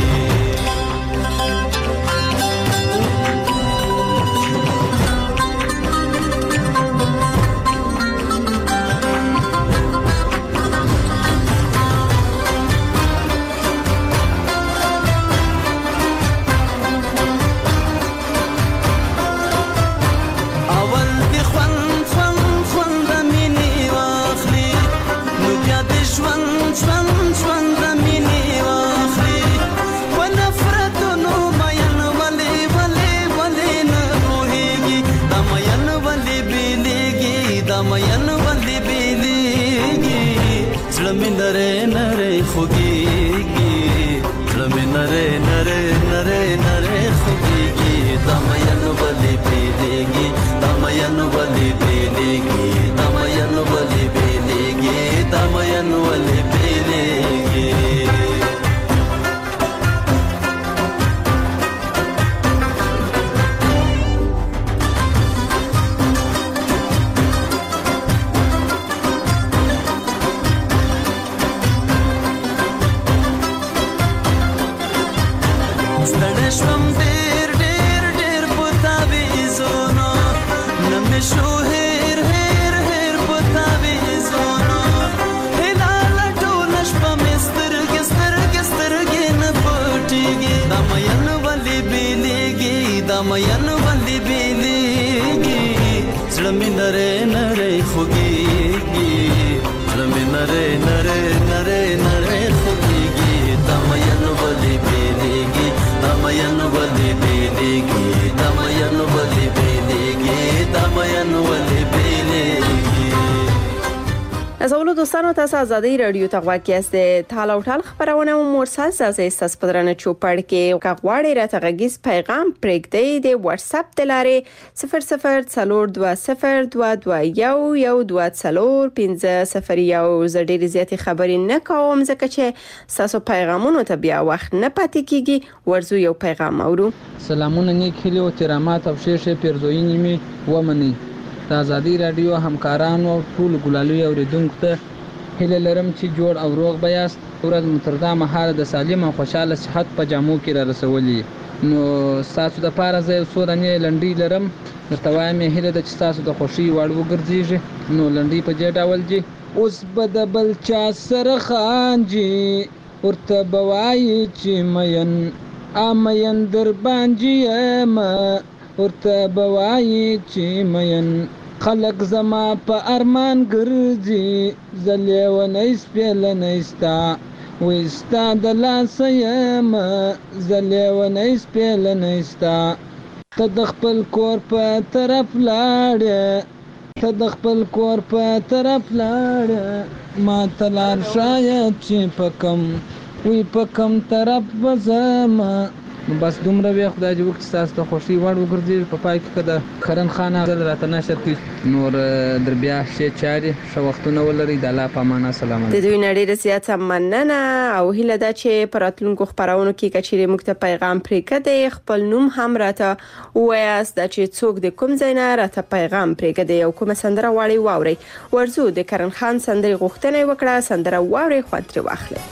نازولو دوستانو، تاسو ازادي رادیو ته غواړئ است تاله او ټال خبرونه او مرسل زازه است پدرنه چوپړ کې غواړئ راته غږیز پیغام پرېږدئ د واتس اپ د لارې صفر صفر څلور دوه صفر دوه دوه یو یو دوه څلور پنځه صفر یو. زه ډېرې زیاتې خبرې نه کوم ځکه چې ستاسو پیغامونو ته بیا وخت نه پاتې کیږي. ورځو یو پیغام اورو. سلامونه نیک هیلې او ترامات او شیشه پیرزوینې می ومني. د ازادي رادیو همکارانو او ټول ګلالوي اوریدونکو ته هیله لرم چې جوړ او روغ بیاست. ورځ متردا مهاله د سالم او خوشاله صحت په جامو کې را رسولي. نو تاسو د پاره زه څو دانې لنډي لرم، درته وایم هیله ده چې تاسو د خوشي وړ وګرځيږي. نو لنډي په دې ډول دي: اوس به د بل چا سره خانجي ورته بوایي چې مین امین در باندې ما ورته بوایي چې مین خلق زما په ارمان ګرځي زلیونی سپیلنی ستا وستا د لاس یم زلیونی سپیلنی ستا ته د خپل کور په طرف لاړې ته د خپل کور په طرف لاړې ما ته لار شاید چې په کم وی په کم طرف بزما. بس دومره وی خدای دې وکړي تاسو ته خوشي وړ وګرځي. په پای کې کده خرن خان غل راته نشر کی نور در بیا شي چاري شو وختونه ولري د الله په معنا. سلام د دوی نړۍ د سیاست مننه او هیله ده چې پراتلونکو خبرونو کې کچېرې موږ ته پیغام پرېږدي. خپل نوم هم راته وایاست چې څوک د کوم ځای نه راته پیغام پرېږدي او کومه سندره واړی واوري. ورزو د کرن خان سندرې غوښتنه وکړه، سندره واوري خو تر واخلي.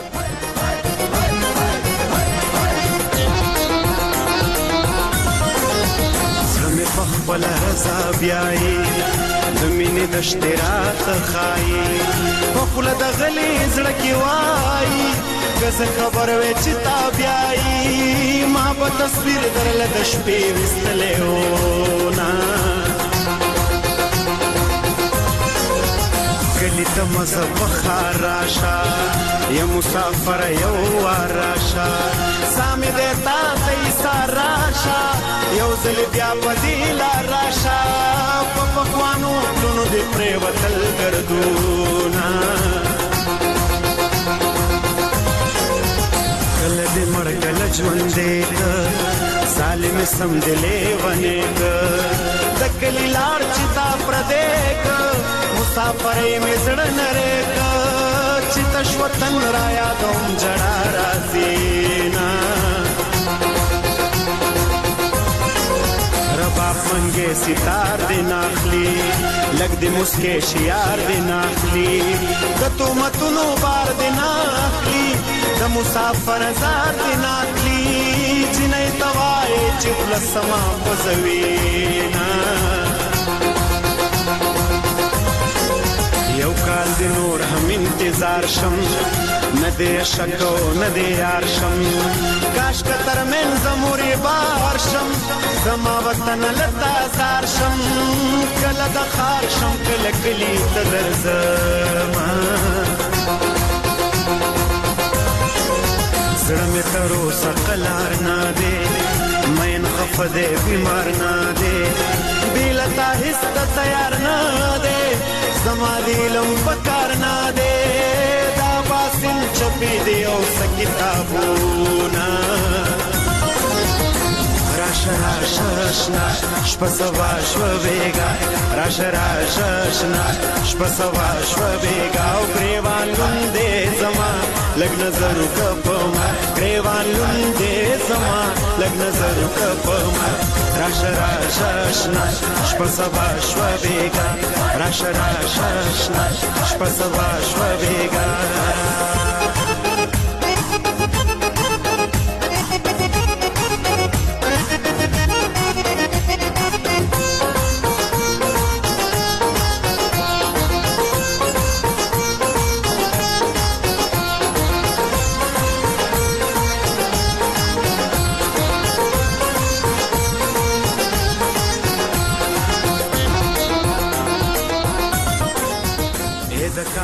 ولا رضا بیاي د مینې د اشتراط خای په خپل د غلي زړه کې وای که خبر وې چې تا بیاي ما په تصویر درل د شپې وستلې و نا کلی ته مزه بخار راشا یا مسافر یو راشا سامي دې تا ته ساراشا یو ځل بیا بدیلا راشا په پخوانو پلونو دې پرې وتل ګرځونا کله دې مړ کله ژوندې ظالم سم دې لیوانې د کلی لار چې تا پردې مسافر مې زړه نره چې تشوتن را یادوم جړا راځي نا رباب منگے ستار دے ناخلی لگ دے مسکے شیار دے ناخلی دتو متنو بار دے ناخلی د مسافر زار دے ناخلی جنای توائے چپل سما پزوینا یو کال دی نور هم انتظار شم ندے شکو ندے یار شم کاش کتر من زموری بار شم زما وطن لتا زار شم کل دخار شم کل کلی تدر زما زرم ترو سقلار نادے مین خفدے بیمار نادے بیلتا حصہ تیار نادے زما دیلم پکار نادے دا باسن چپی دیو سکتابونا راشا راشا راشنا شپا سوا شوا بیگا راشا راشا راشنا شپا سوا شوا بیگا او گریوان لندے زما لگ نظر کپما گریوان لندے زما لگ نظر کپما راشا راشا راشنا شپا سوا شوا بیگا راشا راشا راشنا شپا سوا شوا بیگا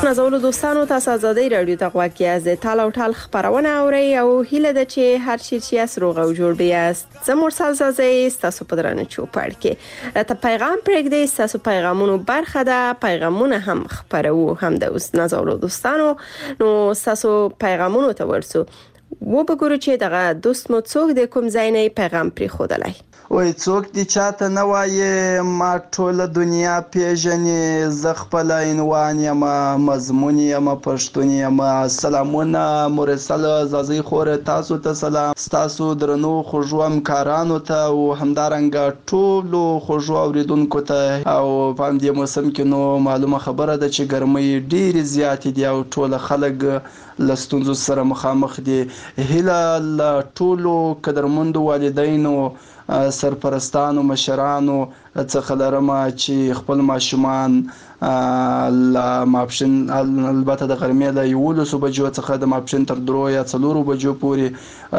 نازولو دوستانو تاسو آزادۍ رادیو ته غوږ یاست. د تال او ټال خبرونه اورئ او هیله ده چې هر چی چې یاست روغ او جوړ بیاست. زه مرسل زازۍ ستاسو په درانه چوپړ کې راته پیغام پرېږدئ. ستاسو پیغامونو برخه ده، پیغامونه هم خپروو هم د نازولو دوستانو. نو ستاسو پیغامونو ته ورسو و بګورو چې دغه دوست مو څوک د کوم ځای نه پیغام پرېښودلی. وای څوک دې چاته نه وایي ما ټوله دنیا پیژنې، زه خپله عنوان یم، مضمون یم، پښتون یم. سلامونه مرسل زازۍ خوره، تاسو ته سلام، ستاسو درنو خوږو همکارانو ته او همدارنګه ټولو خوږو اوریدونکو ته. او په همدې موسم کې نو معلومه خبره ده چې ګرمۍ ډېرې زیاتې دي او ټوله خلک له ستونزو سره مخامخ دي. هیله له ټولو قدرمندو والدینو، سرپرستانو، مشرانو څخه لرم چې خپل ماشومان له ماپښین البته د غرمې له یولسو بجو څخه د ماپښین تر درو یا څلورو بجو پورې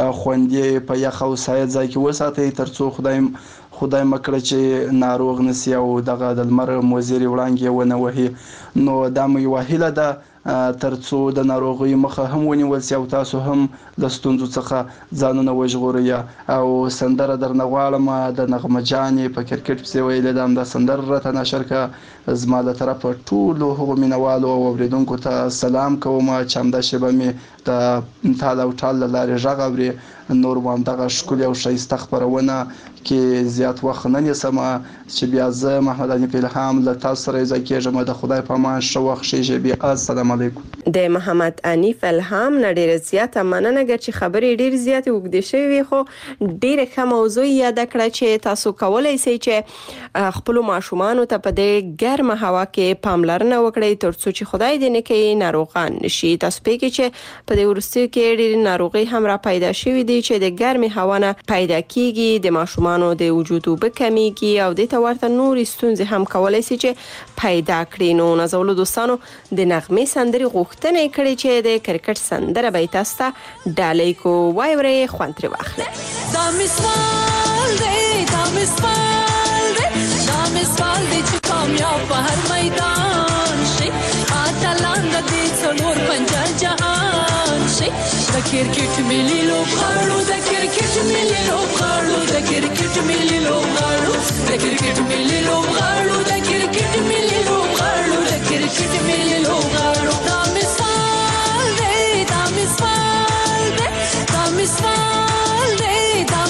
خوندې په یخ او سایه ځای کې وساتئ تر څو خدای خدای مکړه چې ناروغ نسی او دغه د لمر موزیري وړانګې ونه وهي. نو دا مو یوه هیله ده تر څو د ناروغۍ مخه هم ونیول سي او تاسو هم له ستونزو څخه ځانونه وژغورئ. او سندره درنه غواړم د نغمه جانې په کرکټ پسې ویلې ده، همدا سندره راته نشر کړه. زما له طرفه ټولو هغو مینوالو او اورېدونکو ته سلام کوم چې همدا شیبه مې د تال او ټال له لارې غږ اوري. نور مو همدغه ښکلې او ښایسته خپرونه کې زیات وخت نه نیسم چې بیا زه محمد حنیف الهام له تاسو سره یو ځای کېږم. د خدای په امان ښه وخت ښې ژبې. السلام علیکم. د محمد حنیف الهام نه ډیره زیاته مننه ګر چې خبرې ډیر زیاتې وګدې شوې، خو ډیره ښه موضوع یاد کړه چې تاسو کولای شئ چې خپل ماشومان ته په دې ګرمه هوا کې پاملرنه وکړئ ترڅو چې خدای دې نه کوي ناروغان نشي. تاسو پېږی چې په دې ورستیو کې ډېرې ناروغۍ هم را پیدا شوې دي چې د ګرمې هوا نه پیدا کیږي. د ماشومانو د وجود اوبه کمیږي او د تورته نورې ستونزې هم کولای شي چې پیدا کړي. نو نازولو دوستانو د نغمې سندرې غوښتنه کړې چې د کرکټ سندره به تاسو ته ډالۍ کو وای ورې خوند ترې واخلئ. دا مثال دی، دا مثال دی، دا مثال دی چې کامیاب په هر میدان شي. اتلان د دې څلور پنځه جهان شي. د کرکټ ملي لوبغاړو، د کرکټ ملي لوبغاړو، د کرکټ ملي لوبغاړو، د کرکټ ملي لوبغاړو، د کرکټ ملي لوبغاړو، د کرکټ ملي لوبغاړو. دا مثال دی، دا مثال دی، دا مثال دی، دا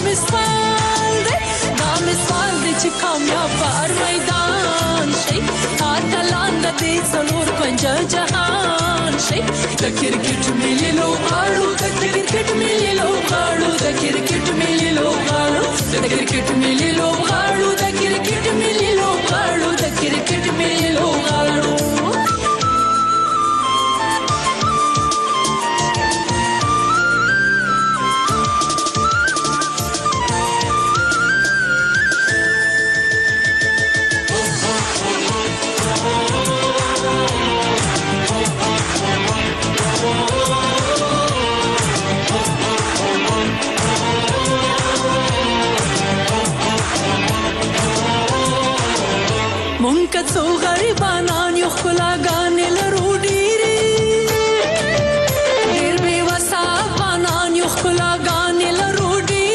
مثال دی، دا مثال دی چې کامیاب په هر میدان شي. اتلان د دې څلور پنځه جهان شي. د کرکټ ملي لوبغاړو، د کرکټ ملي لوبغاړو، د کرکټ ملي لوبغاړو، د کرکټ ملي لوبغاړو، د کرکټ ملي لوبغاړو، د کرکټ ملي لوبغاړو. مونږ څو غریبانان یو ښکلاګانې لرو ډېرې، ډېر بې وسه افغانان یو ښکلاګانې لرو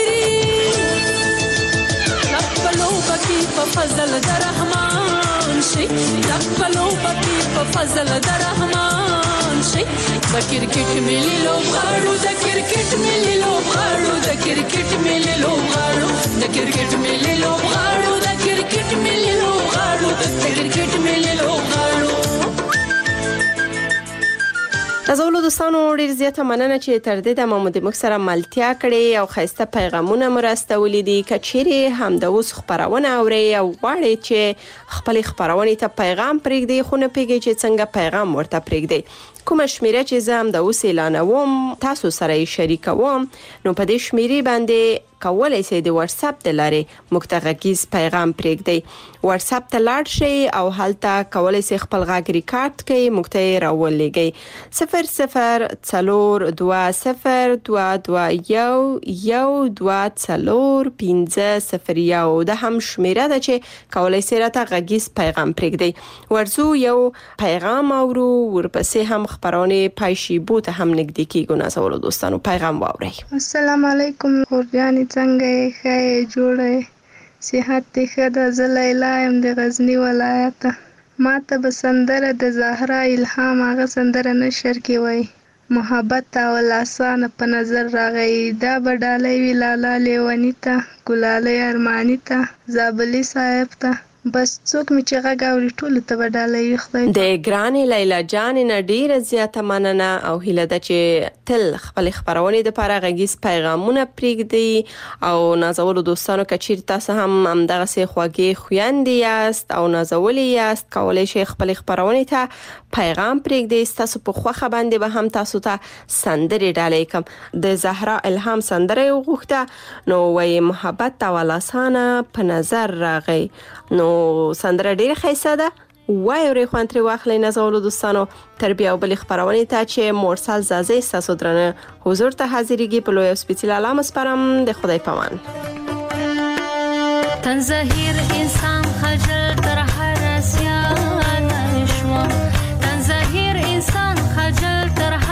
ډېرې. لک په لوبه کې په فضل د رحمان شي، لک په لوبه کې په فضل د رحمان شي. د کرکټ ملي لوبغاړو، د کرکټ ملي لوبغاړو، د کرکټ ملي لوبغاړو، د کرکټ ملي لوبغاړو، د کرکټ ملي لوبغاړو، د کرکټ ملي لوبغاړو. نازولو دوستانو ډیر زیاته مننه چې تر دې د مو د مخ سره ملتیا کړې او خیسته پیغامونه مرستولې دي. کچېره هم د اوس خبرونه اوري او غواړي چې خپل خبرونه ته پیغام پرېږدي، خو نه پیږي چې څنګه پیغام ورته پرېږدي. کومه شمیره چې زه هم د اوس اعلانوم تاسو سره یې شریکوم، نو په دې شمیرې باندې کولای شئ د واتس اپ د لارې موږ ته غږیز پیغام پرېږدئ. واتس اپ ته لاړ شئ او هلته کولای شئ خپل غږ ریکارډ کړئ، موږ ته راولېږئ. صفر صفر څلور دوه صفر دوه دوه یو یو دوه څلور پنځه صفر یو. دا هم شمیره ده چې کولای شئ راته غږیز پیغام پرېږدئ. ورځو یو پیغام اورو، ورپسې هم خبرونه پایشیبو ته هم نږدې کیږو. نازولو دوستانو پیغام واورئ. السلام علیکم خورجانې، څنګه یې؟ ښه یې؟ جوړه یې؟ صحت دې ښه ده؟ زه لیلا یم د غزني ولایته. ما ته به سندره د زهرا الهام هغه سندره نشر کې وایي محبت او لاسانه په نظر راغی. دا به ډالۍ وي لالا لیوني ته، ګلالۍ ارماني ته، زابلي صاحب ته، بس څوک می چې غږ اوري ټولو ته به ډالۍ خدای. د ګرانې لیلا جانې نه ډیره زیاته مننه او هیله ده چې تل خپل خبرونه د لپاره غږیز پیغامونه پرېږدي. او نازولو دوستانو که چیرې تاسو هم همدغه سي خوږې خويندې یاست او نازولې یاست، کولای شئ خپل خبرونه ته پیغام پرېږدئ. تاسو په خوخه باندې به هم تاسو ته سندرې ډالۍ کوم. د زهرا الهام سندره وغوښته نو وایي محبت او لاسانه په نظر راغی. نو سندره ډیره ښایسته ده، وای اورې خوان ترې واخلئ نازولو دوستانو. تر بیا بلې خبرونې ته چې مرسل زازۍ ستاسو درنه حضور ته حاضرېږي په لوی او سپېڅلي الله مسپارم. د خدای پامان. تن زهیر انسان خجل تر هر سیانه شوم، تن زهیر انسان خجل تر